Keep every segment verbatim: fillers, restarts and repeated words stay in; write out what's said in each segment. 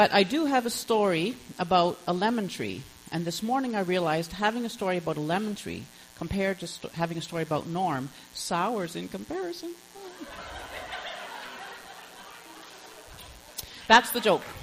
But I do have a story about a lemon tree. And this morning I realized having a story about a lemon tree compared to st- having a story about Norm sours in comparison. That's the joke.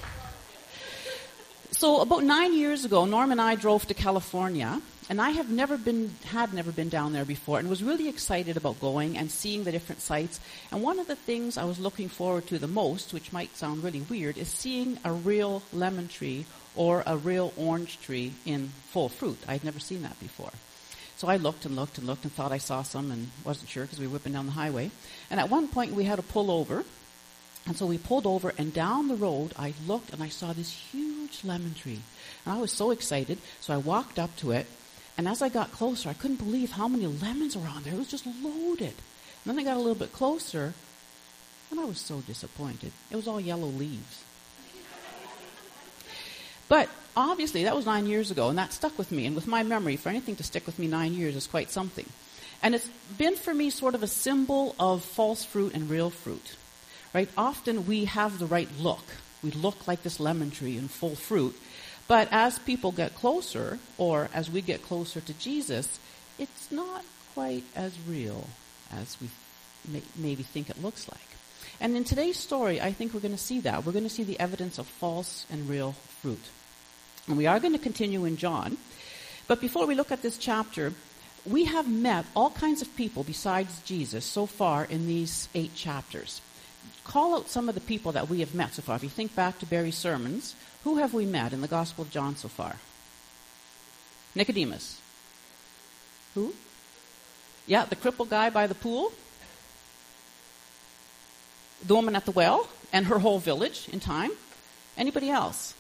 So about nine years ago, Norm and I drove to California, and I have never been, had never been down there before, and was really excited about going and seeing the different sites. And one of the things I was looking forward to the most, which might sound really weird, is seeing a real lemon tree or a real orange tree in full fruit. I'd never seen that before. So I looked and looked and looked and thought I saw some and wasn't sure because we were whipping down the highway. And at one point we had to pull over. And so we pulled over, and down the road, I looked, and I saw this huge lemon tree. And I was so excited, so I walked up to it. And as I got closer, I couldn't believe how many lemons were on there. It was just loaded. And then I got a little bit closer, and I was so disappointed. It was all yellow leaves. But obviously, that was nine years ago, and that stuck with me. And with my memory, for anything to stick with me nine years is quite something. And it's been for me sort of a symbol of false fruit and real fruit. Right? Often we have the right look. We look like this lemon tree in full fruit. But as people get closer, or as we get closer to Jesus, it's not quite as real as we may, maybe think it looks like. And in today's story, I think we're going to see that. We're going to see the evidence of false and real fruit. And we are going to continue in John. But before we look at this chapter, we have met all kinds of people besides Jesus so far in these eight chapters. Call out some of the people that we have met so far. If you think back to Barry's sermons, who have we met in the Gospel of John so far? Nicodemus. Who? Yeah, the crippled guy by the pool. The woman at the well, and her whole village in time. Anybody else?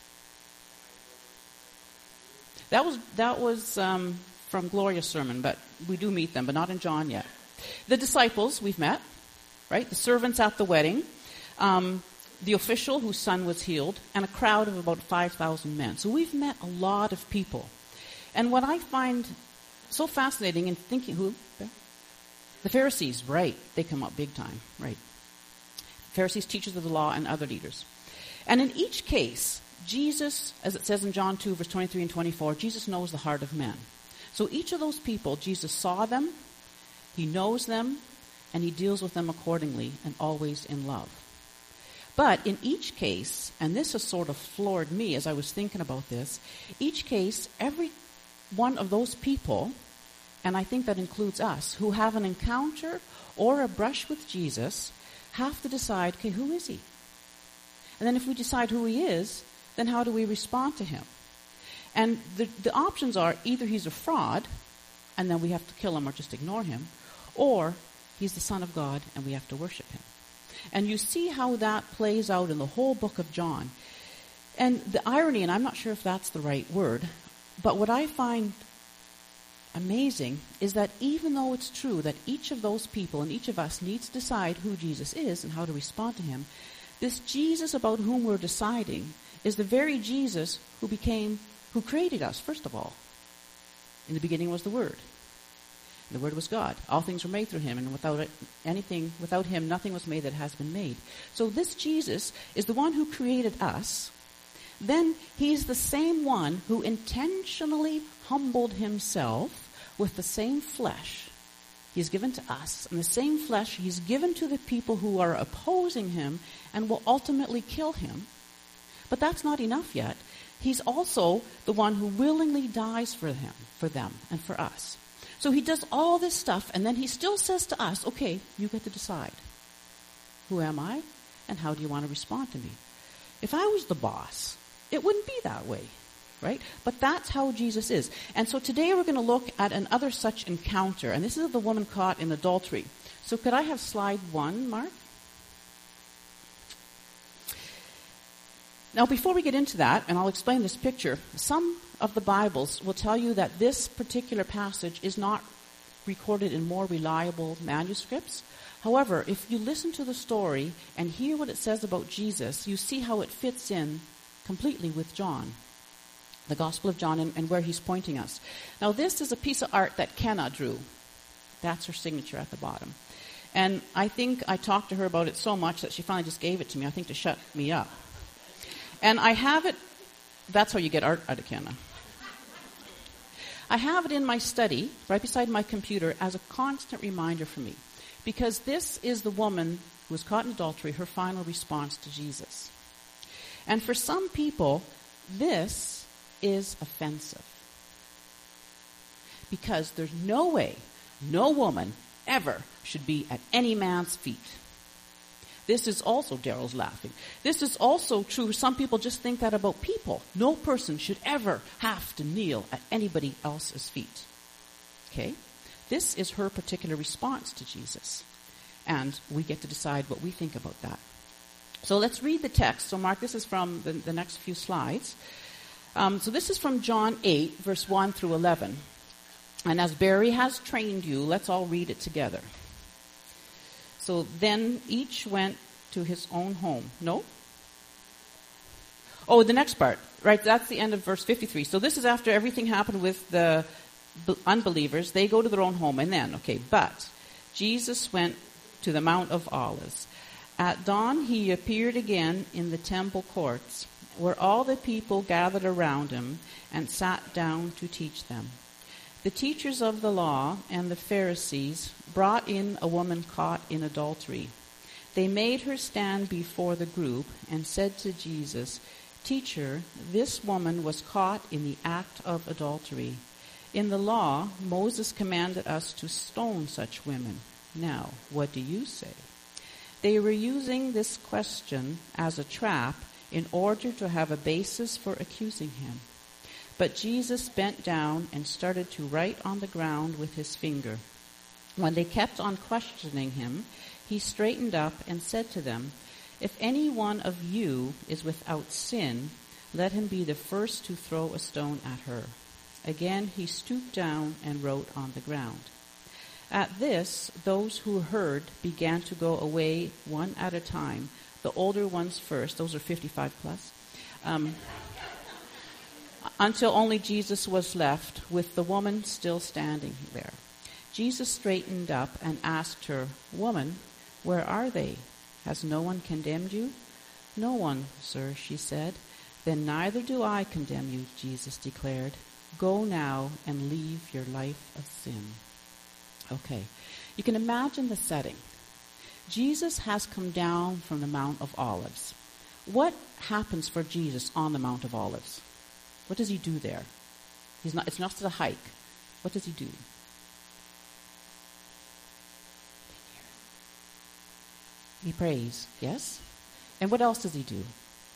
That was that was um, from Gloria's sermon, but we do meet them, but not in John yet. The disciples we've met. Right? The servants at the wedding, um, the official whose son was healed, and a crowd of about five thousand men. So we've met a lot of people. And what I find so fascinating in thinking, who? The Pharisees, right. They come up big time, right. Pharisees, teachers of the law, and other leaders. And in each case, Jesus, as it says in John two, verse twenty-three and twenty-four, Jesus knows the heart of men. So each of those people, Jesus saw them, he knows them, and he deals with them accordingly and always in love. But in each case, and this has sort of floored me as I was thinking about this, each case, every one of those people, and I think that includes us, who have an encounter or a brush with Jesus, have to decide, okay, who is he? And then if we decide who he is, then how do we respond to him? And the, the options are either he's a fraud, and then we have to kill him or just ignore him, or he's the Son of God, and we have to worship him. And you see how that plays out in the whole book of John. And the irony, and I'm not sure if that's the right word, but what I find amazing is that even though it's true that each of those people and each of us needs to decide who Jesus is and how to respond to him, this Jesus about whom we're deciding is the very Jesus who became, who created us, first of all. In the beginning was the Word. The Word was God. All things were made through him, and without it, anything, without him, nothing was made that has been made. So this Jesus is the one who created us. Then he's the same one who intentionally humbled himself with the same flesh he's given to us, and the same flesh he's given to the people who are opposing him and will ultimately kill him. But that's not enough yet. He's also the one who willingly dies for him, for them, and for us. So he does all this stuff, and then he still says to us, okay, you get to decide. Who am I, and how do you want to respond to me? If I was the boss, it wouldn't be that way, right? But that's how Jesus is. And so today we're going to look at another such encounter, and this is the woman caught in adultery. So could I have slide one, Mark? Now, before we get into that, and I'll explain this picture, some of the Bibles will tell you that this particular passage is not recorded in more reliable manuscripts. However, if you listen to the story and hear what it says about Jesus, you see how it fits in completely with John, the Gospel of John, and, and where he's pointing us. Now, this is a piece of art that Kenna drew. That's her signature at the bottom. And I think I talked to her about it so much that she finally just gave it to me, I think to shut me up. And I have it, that's how you get art out of Canada. I have it in my study, right beside my computer, as a constant reminder for me. Because this is the woman who was caught in adultery, her final response to Jesus. And for some people, this is offensive. Because there's no way, no woman ever should be at any man's feet. This is also, Daryl's laughing, this is also true. Some people just think that about people. No person should ever have to kneel at anybody else's feet. Okay? This is her particular response to Jesus. And we get to decide what we think about that. So let's read the text. So Mark, this is from the, the next few slides. Um, so this is from John eight, verse one through eleven. And as Barry has trained you, let's all read it together. So then each went to his own home. No? Oh, the next part. Right, that's the end of verse fifty-three. So this is after everything happened with the unbelievers. They go to their own home. And then, okay, but Jesus went to the Mount of Olives. At dawn he appeared again in the temple courts, where all the people gathered around him and sat down to teach them. The teachers of the law and the Pharisees brought in a woman caught in adultery. They made her stand before the group and said to Jesus, "Teacher, this woman was caught in the act of adultery. In the law, Moses commanded us to stone such women. Now, what do you say?" They were using this question as a trap in order to have a basis for accusing him. But Jesus bent down and started to write on the ground with his finger. When they kept on questioning him, he straightened up and said to them, "If any one of you is without sin, let him be the first to throw a stone at her." Again he stooped down and wrote on the ground. At this, those who heard began to go away one at a time, the older ones first, those are fifty-five plus, um, until only Jesus was left, with the woman still standing there. Jesus straightened up and asked her, "Woman, where are they? Has no one condemned you?" "No one, sir," she said. "Then neither do I condemn you," Jesus declared. "Go now and leave your life of sin." Okay, you can imagine the setting. Jesus has come down from the Mount of Olives. What happens for Jesus on the Mount of Olives? What does he do there? He's not. It's not just a hike. What does he do? He prays, yes? And what else does he do?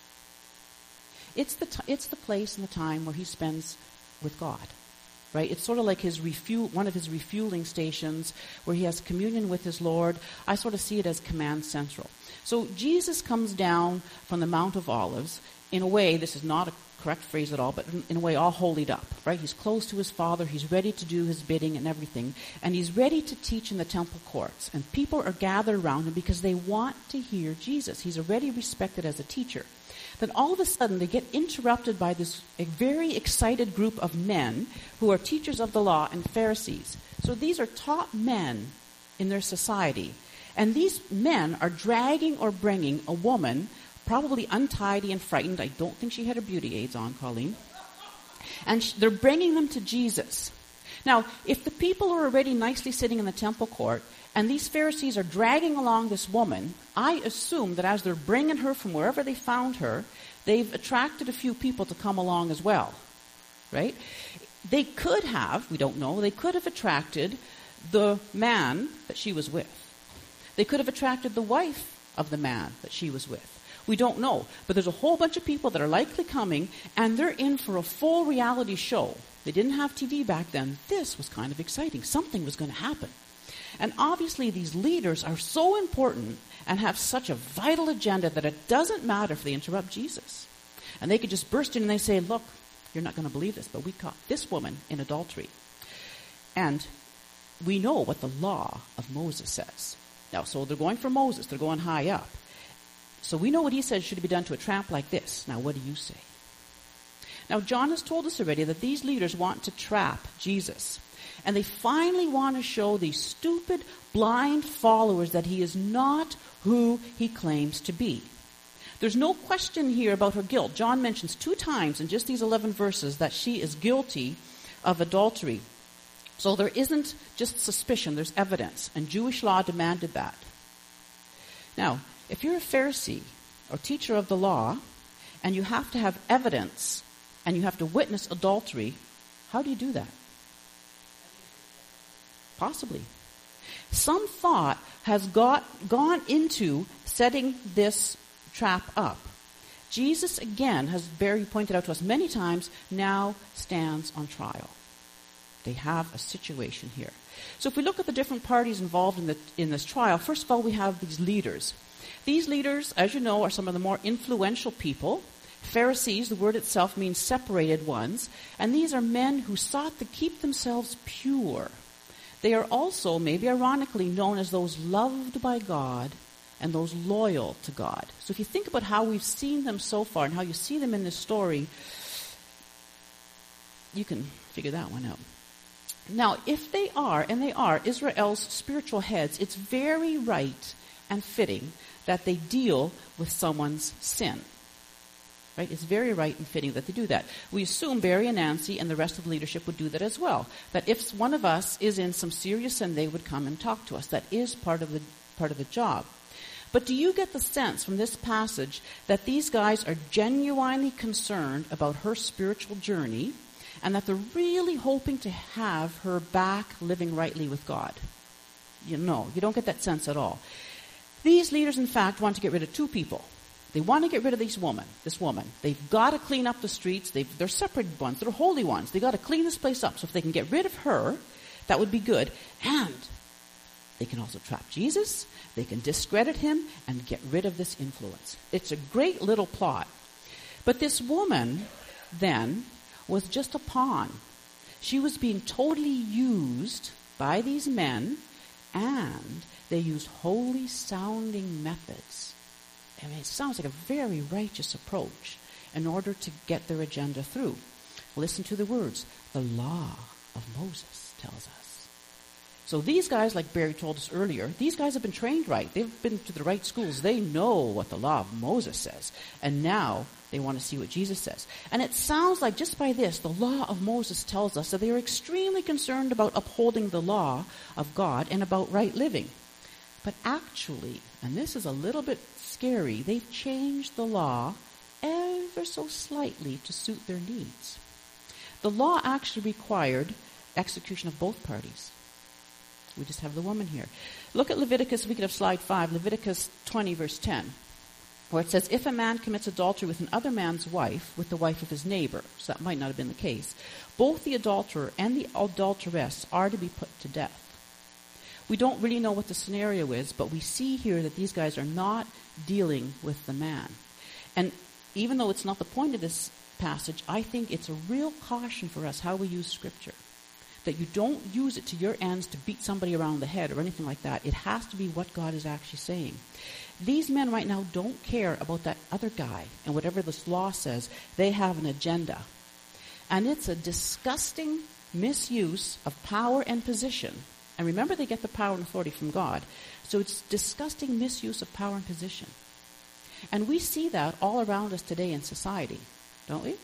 It's the t- it's the place and the time where he spends with God, right? It's sort of like his refuel, one of his refueling stations where he has communion with his Lord. I sort of see it as command central. So Jesus comes down from the Mount of Olives. In a way, this is not a correct phrase at all, but in, in a way all holied up, right? He's close to his Father. He's ready to do his bidding and everything. And he's ready to teach in the temple courts. And people are gathered around him because they want to hear Jesus. He's already respected as a teacher. Then all of a sudden they get interrupted by this a very excited group of men who are teachers of the law and Pharisees. So these are top men in their society. And these men are dragging or bringing a woman, probably untidy and frightened. I don't think she had her beauty aids on, Colleen. And sh- they're bringing them to Jesus. Now, if the people are already nicely sitting in the temple court, and these Pharisees are dragging along this woman, I assume that as they're bringing her from wherever they found her, they've attracted a few people to come along as well, right? They could have, we don't know, they could have attracted the man that she was with. They could have attracted the wife of the man that she was with. We don't know. But there's a whole bunch of people that are likely coming, and they're in for a full reality show. They didn't have T V back then. This was kind of exciting. Something was going to happen. And obviously these leaders are so important and have such a vital agenda that it doesn't matter if they interrupt Jesus. And they could just burst in and they say, "Look, you're not going to believe this, but we caught this woman in adultery." And we know what the law of Moses says. Now, so they're going for Moses. They're going high up. So we know what he says should be done to a tramp like this. Now, what do you say? Now, John has told us already that these leaders want to trap Jesus. And they finally want to show these stupid, blind followers that he is not who he claims to be. There's no question here about her guilt. John mentions two times in just these eleven verses that she is guilty of adultery. So there isn't just suspicion, there's evidence, and Jewish law demanded that. Now, if you're a Pharisee or teacher of the law, and you have to have evidence, and you have to witness adultery, how do you do that? Possibly. Some thought has got gone into setting this trap up. Jesus, again, has Barry pointed out to us many times, now stands on trial. They have a situation here. So if we look at the different parties involved in, the, in this trial, first of all, we have these leaders. These leaders, as you know, are some of the more influential people. Pharisees, the word itself means separated ones, and these are men who sought to keep themselves pure. They are also, maybe ironically, known as those loved by God and those loyal to God. So if you think about how we've seen them so far and how you see them in this story, you can figure that one out. Now, if they are, and they are, Israel's spiritual heads, it's very right and fitting that they deal with someone's sin. Right? It's very right and fitting that they do that. We assume Barry and Nancy and the rest of the leadership would do that as well. That if one of us is in some serious sin, they would come and talk to us. That is part of the part of the job. But do you get the sense from this passage that these guys are genuinely concerned about her spiritual journey and that they're really hoping to have her back living rightly with God? You know, you don't get that sense at all. These leaders, in fact, want to get rid of two people. They want to get rid of this woman, this woman. They've got to clean up the streets. They've, they're separated ones. They're holy ones. They've got to clean this place up. So if they can get rid of her, that would be good. And they can also trap Jesus. They can discredit him and get rid of this influence. It's a great little plot. But this woman, then, was just a pawn. She was being totally used by these men, and they used holy-sounding methods. I mean, it sounds like a very righteous approach in order to get their agenda through. Listen to the words. The law of Moses tells us. So these guys, like Barry told us earlier, these guys have been trained right. They've been to the right schools. They know what the law of Moses says. And now they want to see what Jesus says. And it sounds like just by this, the law of Moses tells us that they are extremely concerned about upholding the law of God and about right living. But actually, and this is a little bit scary, they've changed the law ever so slightly to suit their needs. The law actually required execution of both parties. We just have the woman here. Look at Leviticus, we could have slide five, Leviticus twenty, verse ten, where it says, if a man commits adultery with another man's wife, with the wife of his neighbor, so that might not have been the case, both the adulterer and the adulteress are to be put to death. We don't really know what the scenario is, but we see here that these guys are not dealing with the man. And even though it's not the point of this passage, I think it's a real caution for us how we use Scripture. That you don't use it to your ends to beat somebody around the head or anything like that. It has to be what God is actually saying. These men right now don't care about that other guy and whatever this law says. They have an agenda. And it's a disgusting misuse of power and position. And remember, they get the power and authority from God. So it's disgusting misuse of power and position. And we see that all around us today in society, don't we?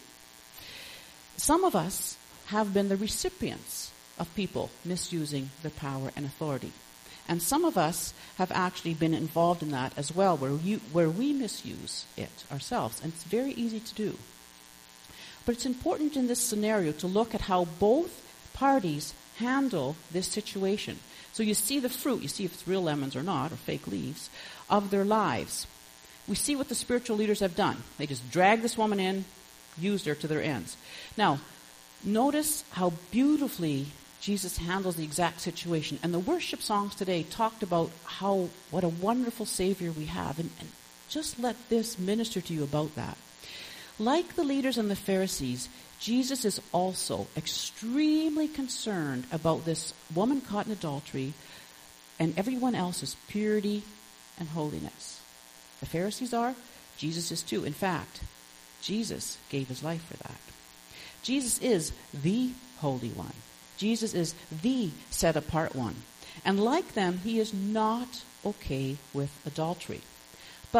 Some of us have been the recipients of people misusing their power and authority. And some of us have actually been involved in that as well, where, you, where we misuse it ourselves. And it's very easy to do. But it's important in this scenario to look at how both parties handle this situation. So you see the fruit, you see if it's real lemons or not, or fake leaves, of their lives. We see what the spiritual leaders have done. They just dragged this woman in, used her to their ends. Now, notice how beautifully Jesus handles the exact situation. And the worship songs today talked about how, what a wonderful Savior we have. And, and just let this minister to you about that. Like the leaders and the Pharisees, Jesus is also extremely concerned about this woman caught in adultery and everyone else's purity and holiness. The Pharisees are, Jesus is too. In fact, Jesus gave his life for that. Jesus is the Holy One. Jesus is the set-apart one. And like them, he is not okay with adultery. But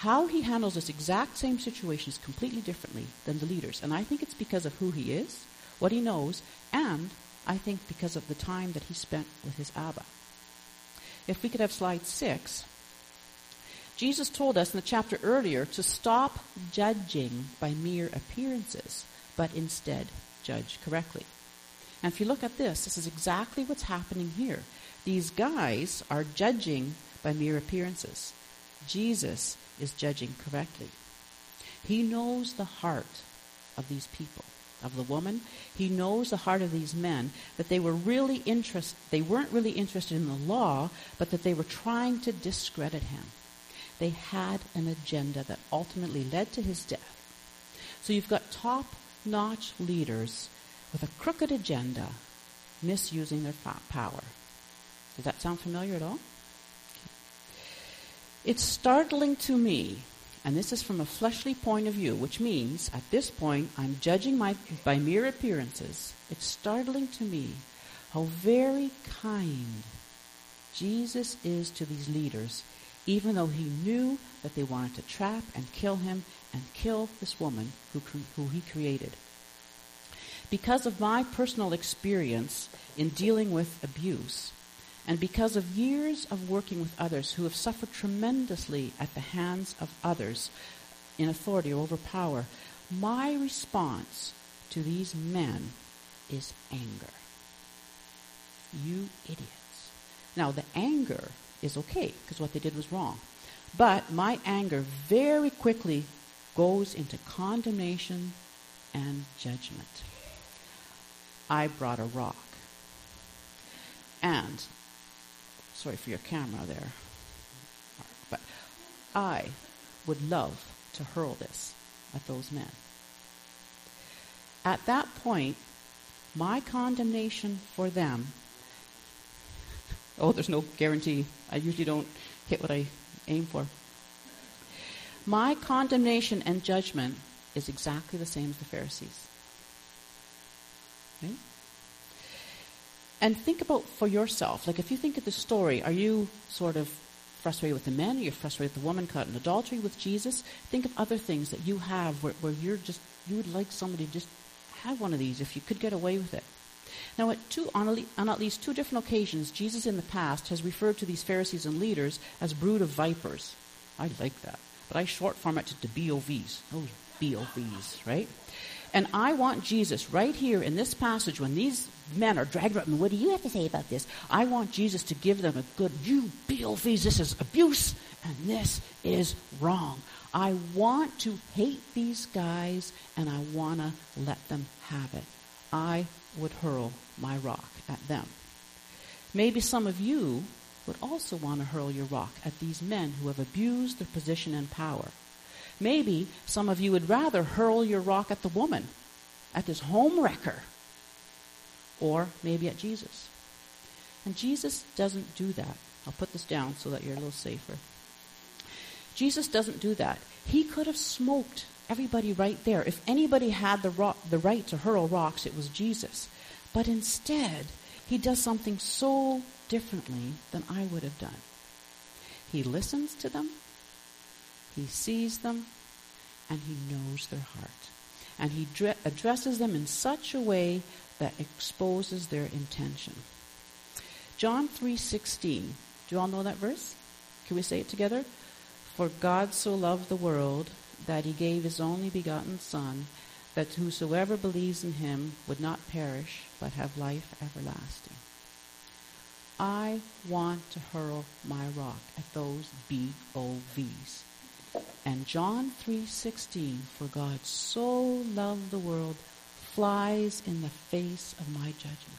how he handles this exact same situation is completely differently than the leaders. And I think it's because of who he is, what he knows, and I think because of the time that he spent with his Abba. If we could have slide six. Jesus told us in the chapter earlier to stop judging by mere appearances, but instead judge correctly. And if you look at this, this is exactly what's happening here. These guys are judging by mere appearances. Jesus is judging correctly. He knows the heart of these people, of the woman. He knows the heart of these men, that they were really interest, they weren't really interested in the law, but that they were trying to discredit him. They had an agenda that ultimately led to his death. So you've got top-notch leaders with a crooked agenda, misusing their power. Does that sound familiar at all? It's startling to me, and this is from a fleshly point of view, which means at this point I'm judging my, by mere appearances. It's startling to me how very kind Jesus is to these leaders, even though he knew that they wanted to trap and kill him and kill this woman who, who he created. Because of my personal experience in dealing with abuse, and because of years of working with others who have suffered tremendously at the hands of others in authority or over power, my response to these men is anger. You idiots. Now, the anger is okay, because what they did was wrong. But my anger very quickly goes into condemnation and judgment. I brought a rock. And, sorry for your camera there, but I would love to hurl this at those men. At that point, my condemnation for them, oh, there's no guarantee. I usually don't hit what I aim for. My condemnation and judgment is exactly the same as the Pharisees. Okay? And think about for yourself, like if you think of the story, are you sort of frustrated with the men, or you're frustrated with the woman caught in adultery with Jesus? Think of other things that you have where, where you're just, you would like somebody to just have one of these if you could get away with it. Now, at two, on, a, on at least two different occasions, Jesus in the past has referred to these Pharisees and leaders as brood of vipers. I like that. But I short form it to B O Vs. Those B O Vs, right? And I want Jesus right here in this passage, when these men are dragged up, and what do you have to say about this? I want Jesus to give them a good, you B O Vs, this is abuse, and this is wrong. I want to hate these guys, and I want to let them have it. I would hurl my rock at them. Maybe some of you would also want to hurl your rock at these men who have abused their position and power. Maybe some of you would rather hurl your rock at the woman, at this home wrecker, or maybe at Jesus. And Jesus doesn't do that. I'll put this down so that you're a little safer. Jesus doesn't do that. He could have smoked everybody right there. If anybody had the, ro- the right to hurl rocks, it was Jesus. But instead, he does something so differently than I would have done. He listens to them, he sees them, and he knows their heart. And he dre- addresses them in such a way that exposes their intention. John three sixteen. Do you all know that verse? Can we say it together? For God so loved the world that he gave his only begotten Son, that whosoever believes in him would not perish, but have life everlasting. I want to hurl my rock at those B O Vs. And John three sixteen, for God so loved the world, flies in the face of my judgment.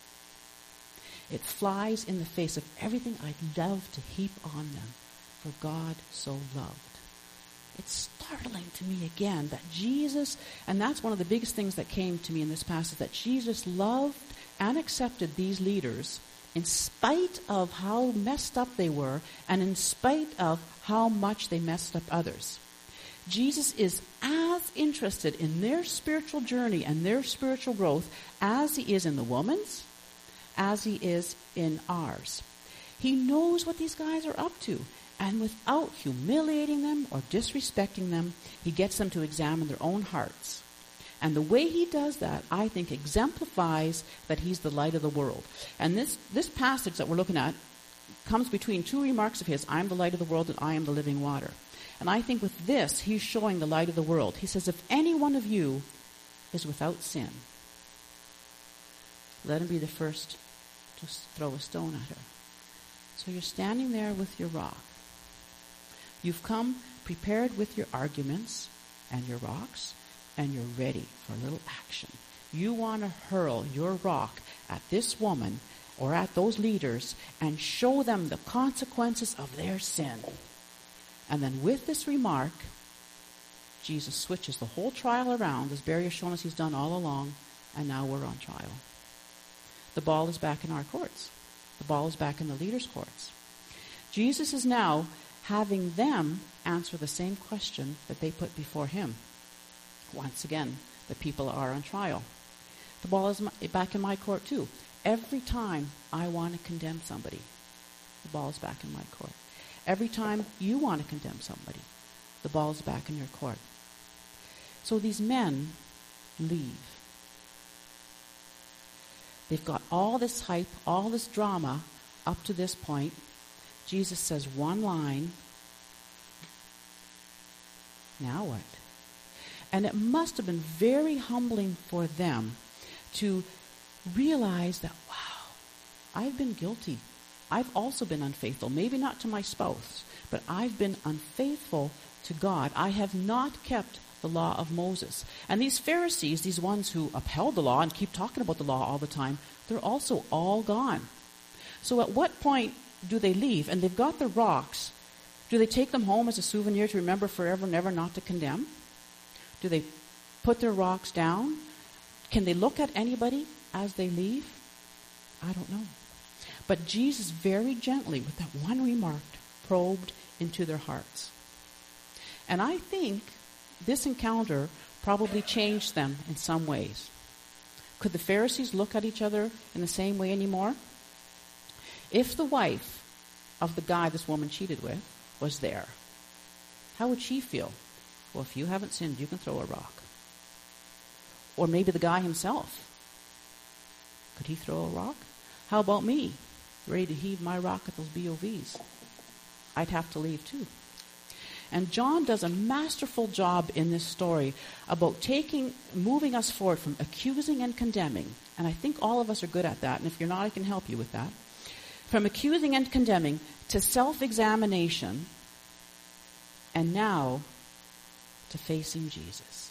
It flies in the face of everything I'd love to heap on them, for God so loved. It's startling to me again that Jesus, and that's one of the biggest things that came to me in this passage, that Jesus loved and accepted these leaders in spite of how messed up they were and in spite of how much they messed up others. Jesus is as interested in their spiritual journey and their spiritual growth as he is in the woman's, as he is in ours. He knows what these guys are up to. And without humiliating them or disrespecting them, he gets them to examine their own hearts. And the way he does that, I think, exemplifies that he's the light of the world. And this, this passage that we're looking at comes between two remarks of his, I am the light of the world and I am the living water. And I think with this, he's showing the light of the world. He says, if any one of you is without sin, let him be the first to throw a stone at her. So you're standing there with your rock. You've come prepared with your arguments and your rocks, and you're ready for a little action. You want to hurl your rock at this woman or at those leaders and show them the consequences of their sin. And then with this remark, Jesus switches the whole trial around, as Barry has shown us he's done all along, and now we're on trial. The ball is back in our courts. The ball is back in the leaders' courts. Jesus is now having them answer the same question that they put before him. Once again, the people are on trial. The ball is my, back in my court too. Every time I want to condemn somebody, the ball is back in my court. Every time you want to condemn somebody, the ball is back in your court. So these men leave. They've got all this hype, all this drama up to this point. Jesus says one line. Now what? And it must have been very humbling for them to realize that, wow, I've been guilty. I've also been unfaithful. Maybe not to my spouse, but I've been unfaithful to God. I have not kept the law of Moses. And these Pharisees, these ones who upheld the law and keep talking about the law all the time, they're also all gone. So at what point do they leave? And they've got the rocks. Do they take them home as a souvenir to remember forever and ever not to condemn? Do they put their rocks down? Can they look at anybody as they leave? I don't know. But Jesus very gently, with that one remark, probed into their hearts. And I think this encounter probably changed them in some ways. Could the Pharisees look at each other in the same way anymore? If the wife of the guy this woman cheated with was there, how would she feel? Well, if you haven't sinned, you can throw a rock. Or maybe the guy himself. Could he throw a rock? How about me? Ready to heave my rock at those B O Vs. I'd have to leave too. And John does a masterful job in this story about taking, moving us forward from accusing and condemning. And I think all of us are good at that. And if you're not, I can help you with that. From accusing and condemning to self-examination, and now to facing Jesus.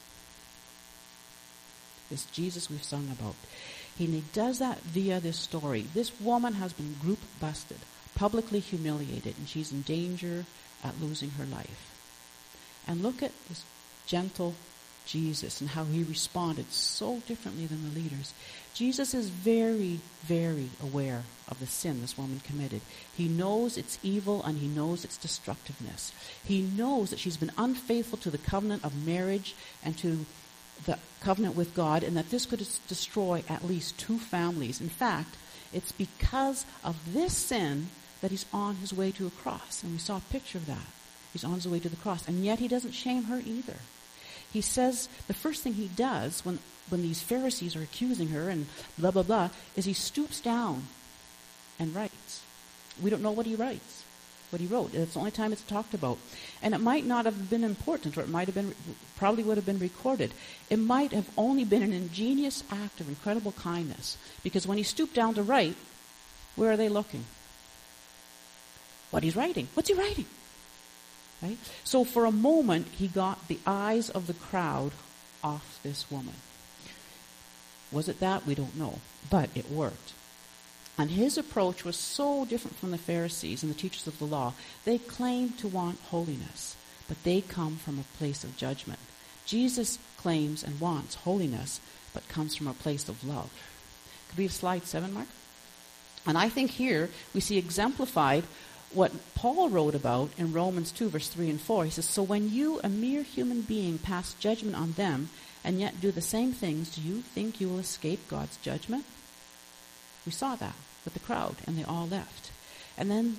This Jesus we've sung about. And he does that via this story. This woman has been group busted, publicly humiliated, and she's in danger at losing her life. And look at this gentle Jesus and how he responded so differently than the leaders. Jesus is very, very aware of the sin this woman committed. He knows it's evil and he knows its destructiveness. He knows that she's been unfaithful to the covenant of marriage and to the covenant with God, and that this could destroy at least two families. In fact, it's because of this sin that he's on his way to a cross. And we saw a picture of that. He's on his way to the cross. And yet he doesn't shame her either. He says the first thing he does when, when these Pharisees are accusing her and blah, blah, blah, is he stoops down and writes. We don't know what he writes, what he wrote. It's the only time it's talked about. And it might not have been important, or it might have been, probably would have been recorded. It might have only been an ingenious act of incredible kindness. Because when he stooped down to write, where are they looking? What he's writing. What's he writing? Right? So for a moment, he got the eyes of the crowd off this woman. Was it that? We don't know. But it worked. And his approach was so different from the Pharisees and the teachers of the law. They claimed to want holiness, but they come from a place of judgment. Jesus claims and wants holiness, but comes from a place of love. Could we have slide seven, Mark? And I think here we see exemplified what Paul wrote about in Romans two, verse three and four. He says, so when you, a mere human being, pass judgment on them and yet do the same things, do you think you will escape God's judgment? We saw that with the crowd, and they all left. And then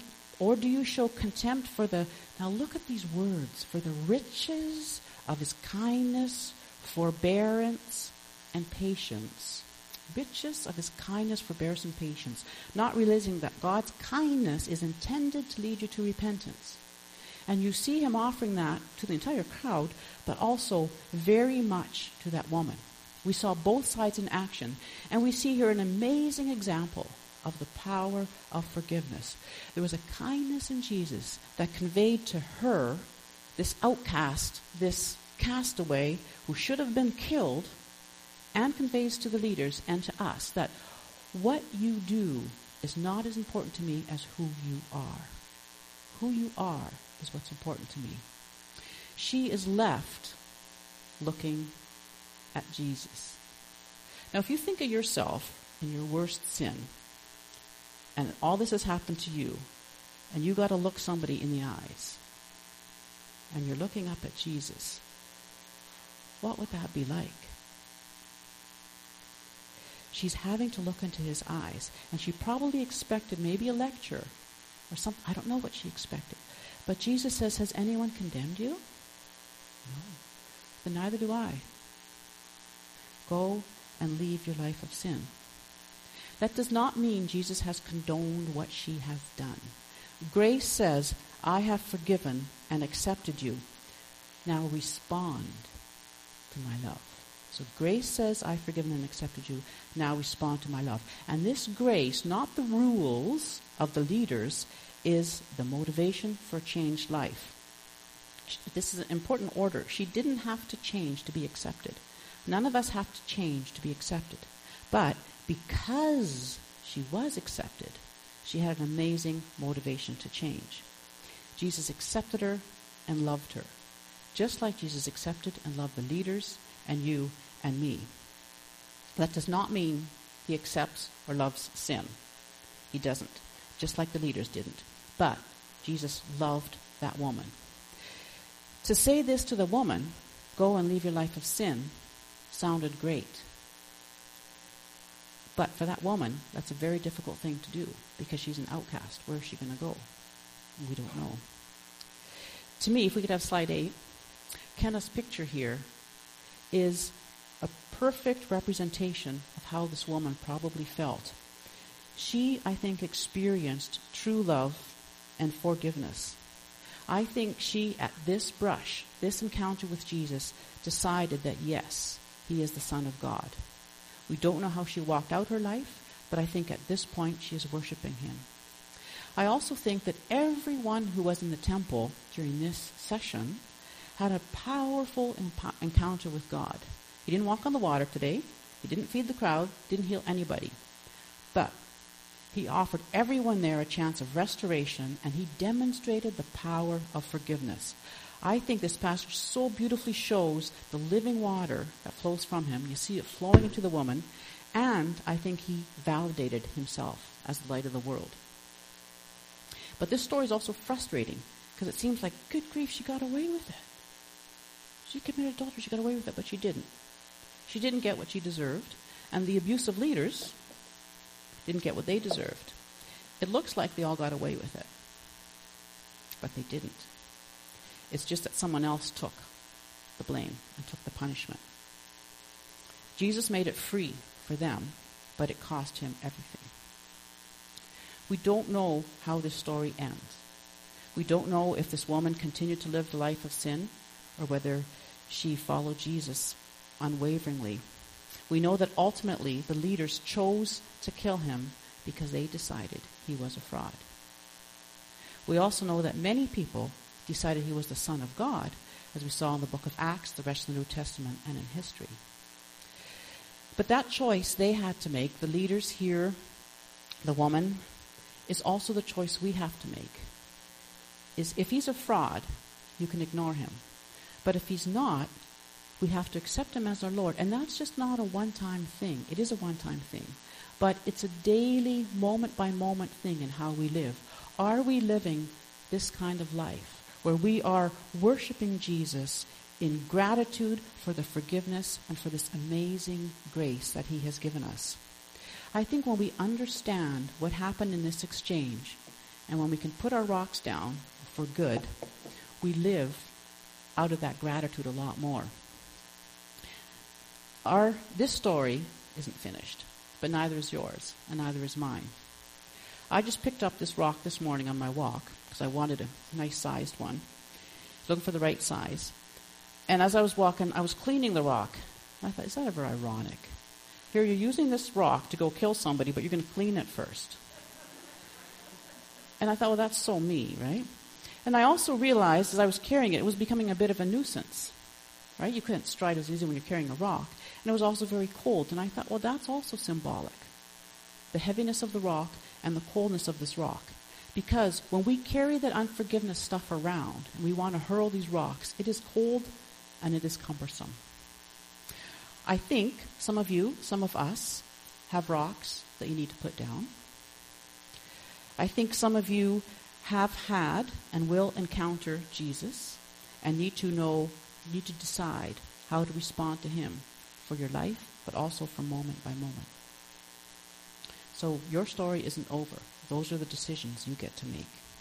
Or do you show contempt for the, now look at these words, for the riches of his kindness, forbearance, and patience. Riches of his kindness, forbearance, and patience. Not realizing that God's kindness is intended to lead you to repentance. And you see him offering that to the entire crowd, but also very much to that woman. We saw both sides in action, and we see here an amazing example of the power of forgiveness. There was a kindness in Jesus that conveyed to her, this outcast, this castaway who should have been killed, and conveys to the leaders and to us that what you do is not as important to me as who you are. Who you are is what's important to me. She is left looking at Jesus. Now, if you think of yourself in your worst sin, and all this has happened to you, and you got to look somebody in the eyes, and you're looking up at Jesus, what would that be like? She's having to look into his eyes, and she probably expected maybe a lecture or something. I don't know what she expected. But Jesus says, has anyone condemned you? No. Then neither do I. Go and leave your life of sin. That does not mean Jesus has condoned what she has done. Grace says, I have forgiven and accepted you. Now respond to my love. So grace says, I've forgiven and accepted you. Now respond to my love. And this grace, not the rules of the leaders, is the motivation for a changed life. This is an important order. She didn't have to change to be accepted. None of us have to change to be accepted. But because she was accepted, she had an amazing motivation to change. Jesus accepted her and loved her, just like Jesus accepted and loved the leaders and you and me. That does not mean he accepts or loves sin. He doesn't, just like the leaders didn't. But Jesus loved that woman. To say this to the woman, go and leave your life of sin, sounded great. But for that woman, that's a very difficult thing to do because she's an outcast. Where is she going to go? We don't know. To me, if we could have slide eight, Kenneth's picture here is a perfect representation of how this woman probably felt. She, I think, experienced true love and forgiveness. I think she, at this brush, this encounter with Jesus, decided that yes, he is the Son of God. We don't know how she walked out her life, but I think at this point she is worshiping him. I also think that everyone who was in the temple during this session had a powerful impo- encounter with God. He didn't walk on the water today. He didn't feed the crowd, didn't heal anybody. But he offered everyone there a chance of restoration, and he demonstrated the power of forgiveness. I think this passage so beautifully shows the living water that flows from him. You see it flowing into the woman, and I think he validated himself as the light of the world. But this story is also frustrating, because it seems like, good grief, she got away with it. She committed adultery, she got away with it, but she didn't. She didn't get what she deserved, and the abusive leaders didn't get what they deserved. It looks like they all got away with it, but they didn't. It's just that someone else took the blame and took the punishment. Jesus made it free for them, but it cost him everything. We don't know how this story ends. We don't know if this woman continued to live the life of sin or whether she followed Jesus unwaveringly. We know that ultimately the leaders chose to kill him because they decided he was a fraud. We also know that many people decided he was the Son of God, as we saw in the book of Acts, the rest of the New Testament, and in history. But that choice they had to make, the leaders here, the woman, is also the choice we have to make. Is if he's a fraud, you can ignore him. But if he's not, we have to accept him as our Lord. And that's just not a one-time thing. It is a one-time thing. But it's a daily, moment-by-moment thing in how we live. Are we living this kind of life where we are worshiping Jesus in gratitude for the forgiveness and for this amazing grace that he has given us? I think when we understand what happened in this exchange, And when we can put our rocks down for good, we live out of that gratitude a lot more. Our this story isn't finished, but neither is yours, and neither is mine. I just picked up this rock this morning on my walk because I wanted a nice sized one. Looking for the right size. And as I was walking, I was cleaning the rock. I thought, is that ever ironic? Here you're using this rock to go kill somebody, but you're going to clean it first. And I thought, well, that's so me, right? And I also realized as I was carrying it, it was becoming a bit of a nuisance, right? You couldn't stride as easy when you're carrying a rock. And it was also very cold. And I thought, well, that's also symbolic. The heaviness of the rock and the coldness of this rock. Because when we carry that unforgiveness stuff around and we want to hurl these rocks, it is cold and it is cumbersome. I think some of you, some of us, have rocks that you need to put down. I think some of you have had and will encounter Jesus and need to know, need to decide how to respond to him for your life, but also for moment by moment. So your story isn't over. Those are the decisions you get to make.